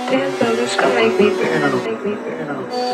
Dance so just gonna make me feel.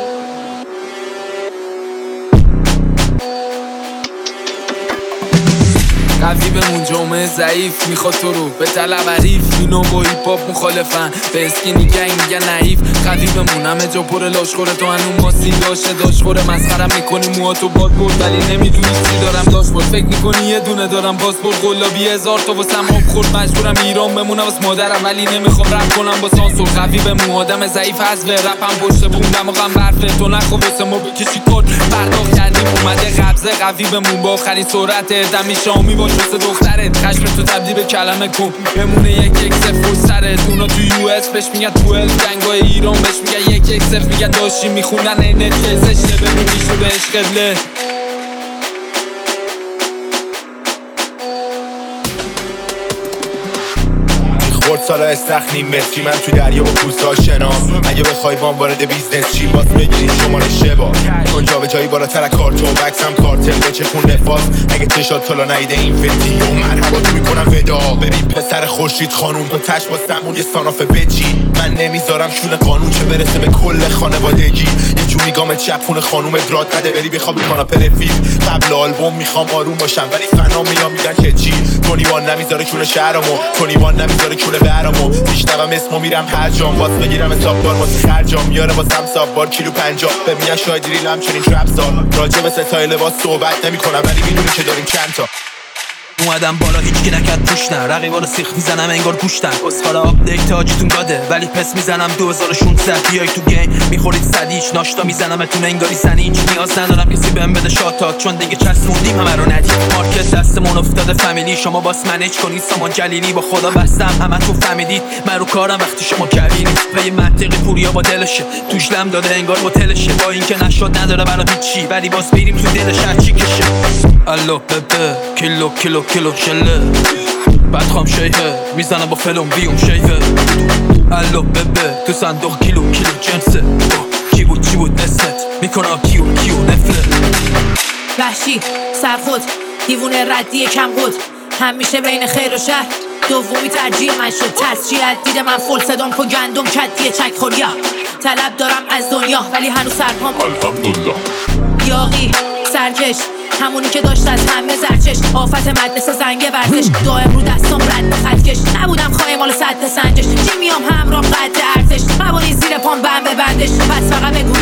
قوی بمون جامعه ضعیف میخواد تو رو به طلب حریف. اینو با هیپ هاپ مخالفن به اسکینی گنگ میگن نحیف. قوی بمون همه جا پر لاشخوره تو هنوز ماسی داشه داشخوره. مسخرم میکنی موهاتو باد برد ولی نمیدونی چی دارم داشبورد. فکر میکنی یه دونه دارم پاسپورت قلابی 1000 تا واسم آب خورد. مجبورم ایران بمونم واسه مادرم ولی نمیخوام رپ کنم با سانسور. قوی بمون آدم ضعیف از رپم پشت بوم دماغم برفه. تو نخو واسه ما بکشی کد پرداخت کردیم اومده قبضه. قوی بمون با آخرین سرعت دمی شامی باش واسه دخترت. خشم تو تبدیل به کلمه کن بمونه یک صفر سرت. اونا تو یو اس بهش میگن 12 جنگای ایران بهش میگن یک صفر. میگن داشتی میخوندن اینت زشته ببینی شده عشق قبله. خورد سالا استخنیم متری من تو دریا با پوست آشنام. اگه بخوای بام وارد بیزنس چی باز بگیری شماره شبا. اون جا به جایی بالاتر کارتون بکسم کارتل بچه خون نفاس. اگه چشات تالا نایده این فتی و مرحبا تو میکنم ودا. بریم پسر خورشید خانوم تو تش با سمون یه ساناف بچی. من نمیذارم شون قانون چه برسه به کل خانوادگی. یه جوری گام چپون خانوم درات نده بری بخواب میکنم پرفیل. قبل آلبوم میخوام آروم باشم ولی فنا میام میگن که چی. تونیوان نمیذاره کون شهرمو تونیوان نمیذاره کون برامو. میشنوم اسمو میرم هر جام واسه بگیرم حسابدار واسه خرجام. میاره واسم سابوار کیلو 50 به میگن شاید ریل همچنین ترپ سال. راجع به ستای لباس صحبت نمیکنم ولی میدونی که داریم چند تا. اومدم بالا هیچکی نکرد پوش نه. رقیبا رو سیخ میزنم انگار گوشتن. اسخالا آپدیت آجیتون داده ولی پس میزنم 2016 بیای تو گیم میخورید صدیچ ناشتا میزنمتون انگاری سنیچ. نیاز ندارم کسی بهم بده شاتات چون دیگه چسبوندیم همه رو ندید. مارکت دستمون افتاده فامیلی شما باس منیج کنید سامان جلیلی. با خدا بستم همه تو فهمیدید من رو کارم وقتی شما کبینید. پی منطقی پوریا با دلشه توش لم داده انگار با تلشه. با اینکه نشد نداره برا هیچی ولی باز بریم تو دلش هرچی کشه. الو ببه کیلو شله بعد خام شیهه میزنم با فلوم بیوم شیهه. الو ببه تو صندوق کیلو جنسه. چی بود نست میکنم کیو نفله. وحشی سرخود دیوونه ردی کم بود همیشه بین خیر و شر. دومی ترجیح من شد تسجیل دید من فل صدام کو گندم کدیه چک خوریا. طلب دارم از دنیا ولی هنوز سرپام الحمدلله. یاقی سرکش همونی که داشت از همه زرچش. آفت مدرسه زنگ ورزش دائم رو دستم رد به خطکش. نبودم خواهی مال صد سنجش چی میام همرام قد ارزش. مبانی زیر پام بم ببندش پس فقط بگو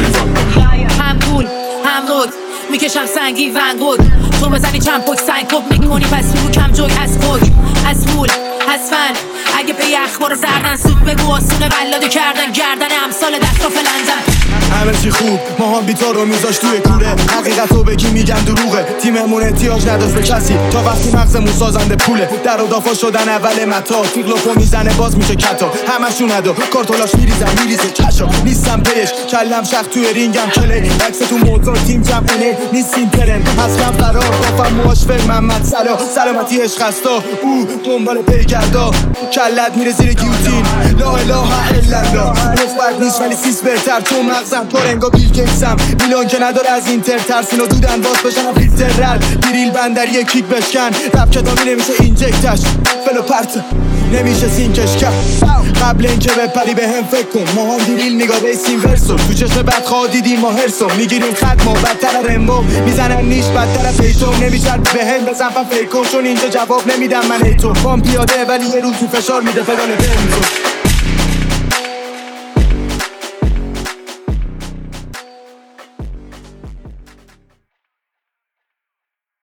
هم گول هم رود میکشم سنگی ونگود. تو بزنی چند پک سنگ کب میکنی پس رو کم جوی از پک از پول از فن. اگه به اخبار زردن سود بگو آسونه قلاده کردن گردن امثال دست و فلندن. همه چی خوب ما هم بیتا رو میذاش توی کوره. حقیقت رو بگی میگن دروغه تیممون احتیاج نداشت به کسی تا وقتی مغزمون سازنده پوله. در و دافا شدن اول متا تیغلوکو میزنه باز میشه کتا. همشون ندو کارتولاش میریزه چشا نیستم پیش کلم شخ توی رینگم کلی. عکس تو موضوع تیم جمعه نیستیم پرن از کم فرار بافم مواشفر محمد سلامتی عشق هستا او دنبال پیگردا. کلت میره زیر گیوتین لا اله الا الله. رفت نیست ولی سیس بهتر تو مغزم پر انگا بیل گیتسم. میلان که نداره از اینتر ترسینو دودن باز بشنم فیلتر رد دیریل بندری کیک بشکن. رب کتابی نمیشه اینجکتش فلو پرت نمیشه سینکش کرد. قبل اینکه بپری به هم فکر کن ما هم دیریل نگاه بیسیم ورسو. تو چشم بدخواه دیدیم ما هرسو میگیریم خط ما بدتر رمبو. میزنن نیش بدتر پیتو نمیشد به هم بزن فیکو چون اینجا جواب نمیدم من ایتو. فام پیاده ولی یه روز تو فشار میده فدانه بنزو.